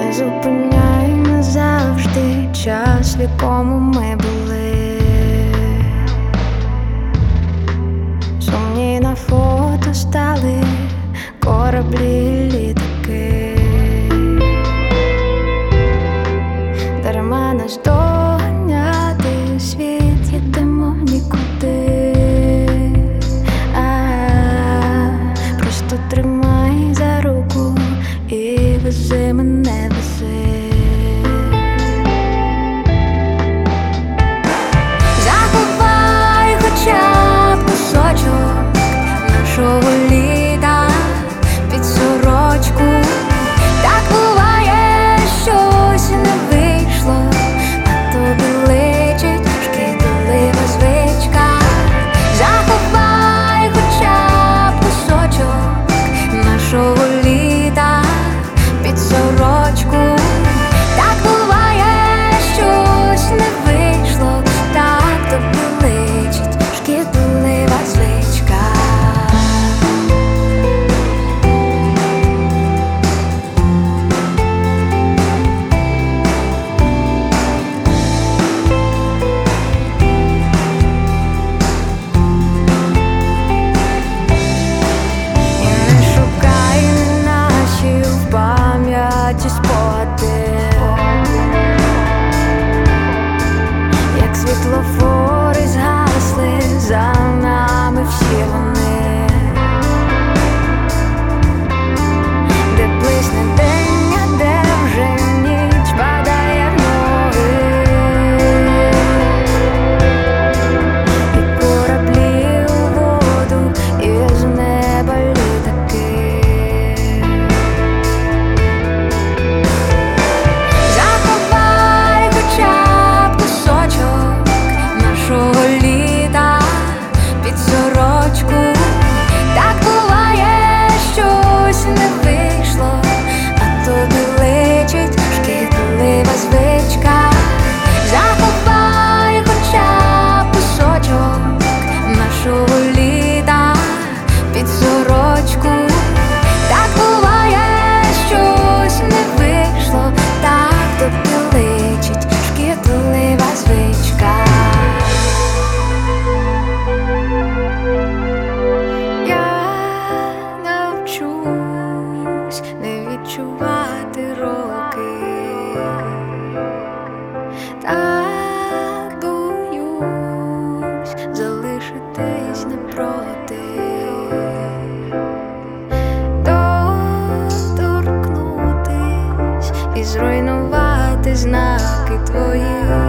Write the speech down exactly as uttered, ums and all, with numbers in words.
Не зупиняй назавжди час, в якому ми були. Сумні на фото стали кораблі, літаки. Дарма нас доганяти, світ їдемо нікуди. А, просто тримай за руку і вези мене, вези. Заховай хоча б кусочок нашого літа під сорочку. Так буває, щось не вийшло, а тобі личить шкідлива звичка. Заховай хоча б кусочок нашого літа під сорочку. Так буває, щось не вийшло, так тобі личить шкідлива звичка. І не шукай наші в пам'яті спогади, як світлофори згасли, за нами всі вони. Де блисне день, а де вже ніч падає в ноги. І кораблі у воду, і з неба літаки. Заховай хоча б кусочок нашого літа під сорочку. Так буває, щось не вийшло, а тобі личить шкідлива звичка. Заховай хоча б кусочок нашого літа під сорочку. Так буває, щось не вийшло, так тобі личить шкідлива звичка. Я навчусь не відчувати роки, так боюсь залишитись напроти, доторкнутись і зруйнувати знаки твої.